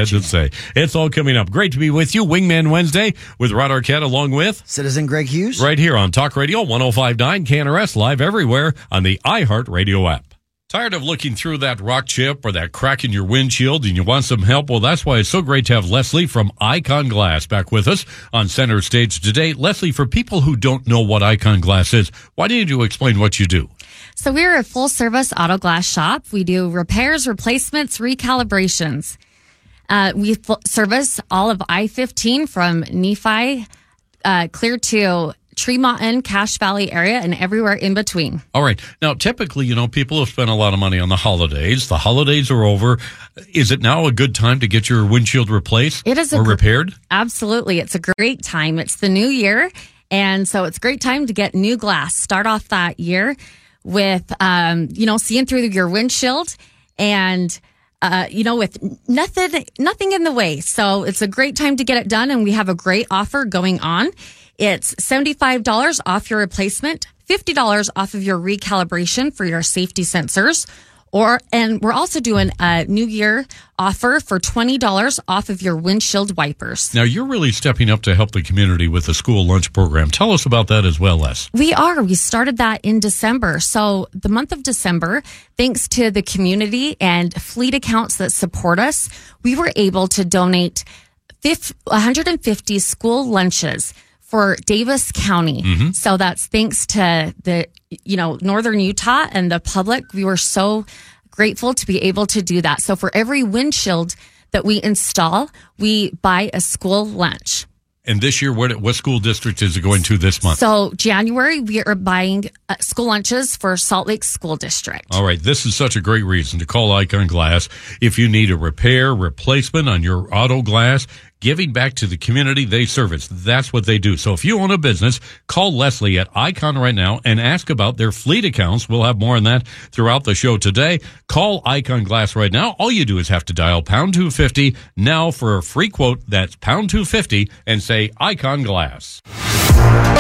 had to say. It's all coming up. Great to be with you. Wingman Wednesday with Rod Arquette along with Citizen Greg Hughes. Right here on Talk Radio 105.9 KNRS, live everywhere on the iHeartRadio app. Tired of looking through that rock chip or that crack in your windshield and you want some help? Well, that's why it's so great to have Leslie from Icon Glass back with us on center stage today. Leslie, for people who don't know what Icon Glass is, why don't you explain what you do? So we're a full-service auto glass shop. We do repairs, replacements, recalibrations. We service all of I-15 from Nephi clear to Tremont, Cache Valley area, and everywhere in between. All right. Now, typically, people have spent a lot of money on the holidays. The holidays are over. Is it now a good time to get your windshield replaced or repaired? Absolutely. It's a great time. It's the new year, and so it's a great time to get new glass. Start off that year with, seeing through your windshield and with nothing in the way. So it's a great time to get it done, and we have a great offer going on. It's $75 off your replacement, $50 off of your recalibration for your safety sensors, and we're also doing a New Year offer for $20 off of your windshield wipers. Now, you're really stepping up to help the community with the school lunch program. Tell us about that as well, Les. We are. We started that in December. So the month of December, thanks to the community and fleet accounts that support us, we were able to donate 150 school lunches for Davis County. Mm-hmm. So that's thanks to the, Northern Utah and the public. We were so grateful to be able to do that. So for every windshield that we install, we buy a school lunch. And this year, what school district is it going to this month? So January, we are buying school lunches for Salt Lake School District. All right. This is such a great reason to call Icon Glass. If you need a repair, replacement on your auto glass, giving back to the community they service. That's what they do. So if you own a business, call Leslie at Icon right now and ask about their fleet accounts. We'll have more on that throughout the show today. Call Icon Glass right now. All you do is have to dial pound 250 now for a free quote. That's pound 250 and say Icon Glass.